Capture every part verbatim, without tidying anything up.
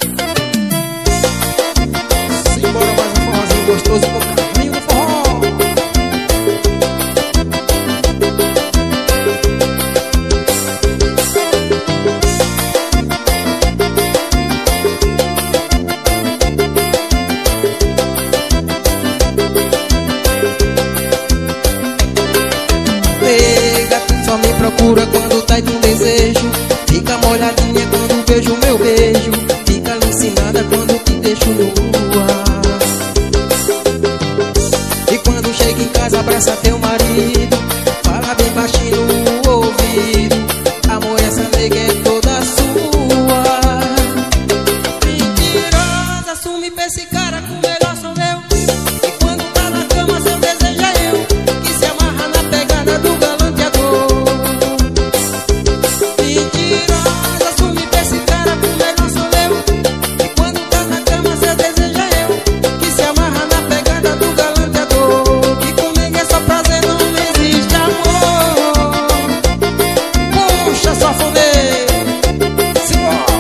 Simbora mais um forrozinho gostoso com o caminho do forró. Só me procura quando tá com desejo. Fica molhadinha quando vejo meu beijo. Fica alucinada quando te deixo nua. E quando chega em casa abraça teu marido. Fala bem baixinho no ouvido. Amor, essa nega é toda sua. Mentirosa, assume pra esse cara que o melhor sou eu. E quando tá na cama seu desejo é eu. Que se amarra na pegada do galanteador. Mentirosa, assume pra esse cara que o melhor sou eu. E quando tá na cama seu desejo é eu. Que se amarra na pegada do galanteador. Que comigo é só prazer, não existe amor. Puxa sanfoneiro, simbora.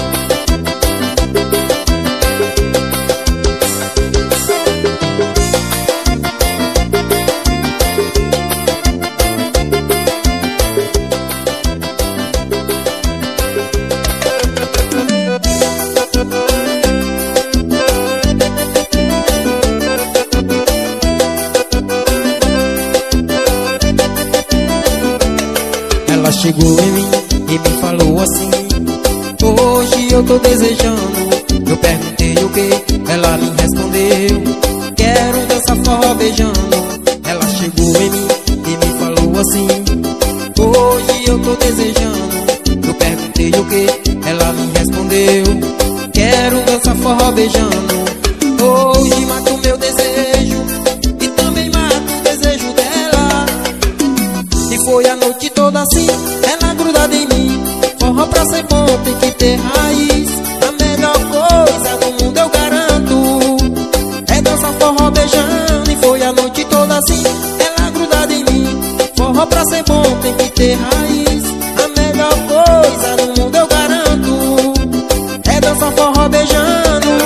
Ela chegou em mim e me falou assim: hoje eu tô desejando. Eu perguntei o que, ela me respondeu: quero dançar forró beijando. Ela chegou em mim e me falou assim: hoje eu tô desejando. Eu perguntei o que, ela me respondeu: quero dançar forró beijando. Hoje mato meu desejo e também mato o desejo dela. E foi a noite toda assim, ela grudada em mim. Forró pra ser bom tem que ter raiz. A melhor coisa do mundo eu garanto é dançar forró beijando. E foi a noite toda assim, ela grudada em mim. Forró pra ser bom tem que ter raiz. A melhor coisa do mundo eu garanto é dançar forró beijando.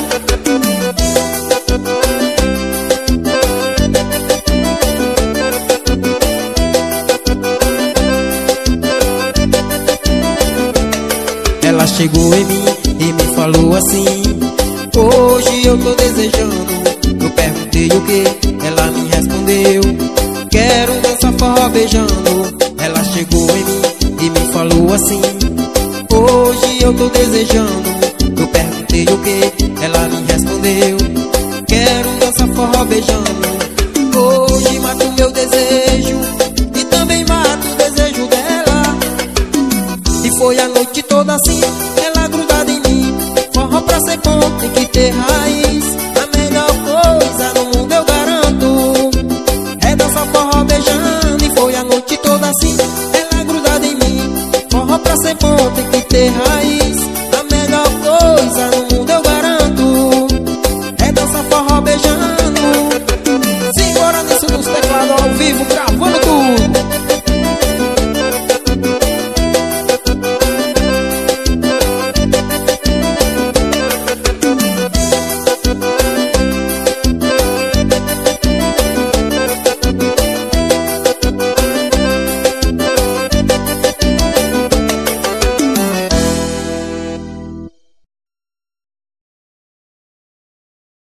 Ela chegou em mim e me falou assim: hoje eu tô desejando. Eu perguntei o que, ela me respondeu: quero dançar forró beijando. Ela chegou em mim e me falou assim: hoje eu tô desejando. Eu perguntei o que, ela me respondeu: quero dançar forró beijando. Hoje mato meu desejo e também mato o desejo dela. E foi a noite toda assim, ela grudada em mim. Forró pra ser bom tem que ter raiz.